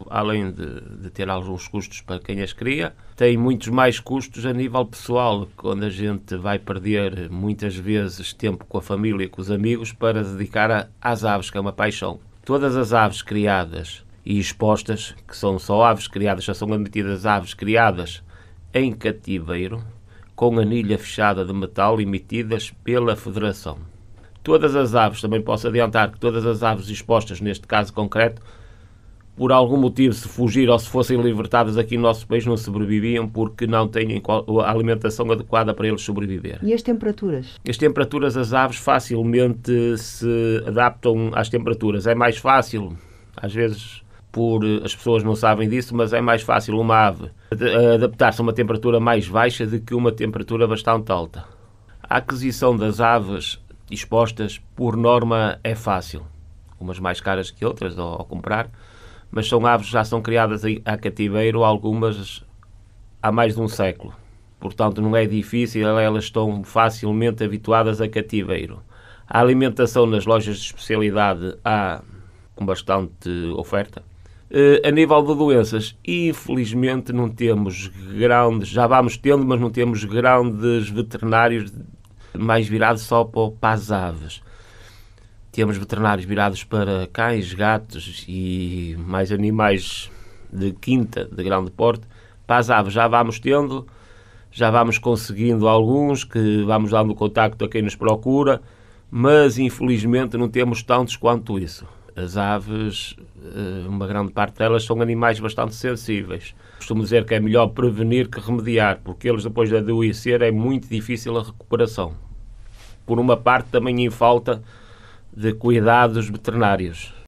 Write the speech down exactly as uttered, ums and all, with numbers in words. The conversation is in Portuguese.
além de, de ter alguns custos para quem as cria, tem muitos mais custos a nível pessoal, quando a gente vai perder muitas vezes tempo com a família, com os amigos, para dedicar a, às aves, que é uma paixão. Todas as aves criadas e expostas, que são só aves criadas, já são admitidas aves criadas em cativeiro, com anilha fechada de metal, emitidas pela Federação. Todas as aves, também posso adiantar que todas as aves expostas, neste caso concreto, por algum motivo, se fugir ou se fossem libertadas aqui no nosso país, não sobreviviam porque não têm a alimentação adequada para eles sobreviver. E as temperaturas? As temperaturas, as aves facilmente se adaptam às temperaturas. É mais fácil, às vezes por as pessoas não sabem disso, mas é mais fácil uma ave adaptar-se a uma temperatura mais baixa do que uma temperatura bastante alta. A aquisição das aves expostas, por norma, é fácil. Umas mais caras que outras ao, ao comprar, mas são aves que já são criadas a cativeiro, algumas há mais de um século. Portanto, não é difícil, elas estão facilmente habituadas a cativeiro. A alimentação nas lojas de especialidade há com bastante oferta. A nível de doenças, infelizmente não temos grandes, já vamos tendo, mas não temos grandes veterinários mais virados só para as aves. Temos veterinários virados para cães, gatos e mais animais de quinta, de grande porte. Para as aves já vamos tendo, já vamos conseguindo alguns, que vamos dando contacto a quem nos procura, mas infelizmente não temos tantos quanto isso. As aves, uma grande parte delas, são animais bastante sensíveis. Costumo dizer que é melhor prevenir que remediar, porque eles depois de adoecer é muito difícil a recuperação. Por uma parte também em falta de cuidados veterinários.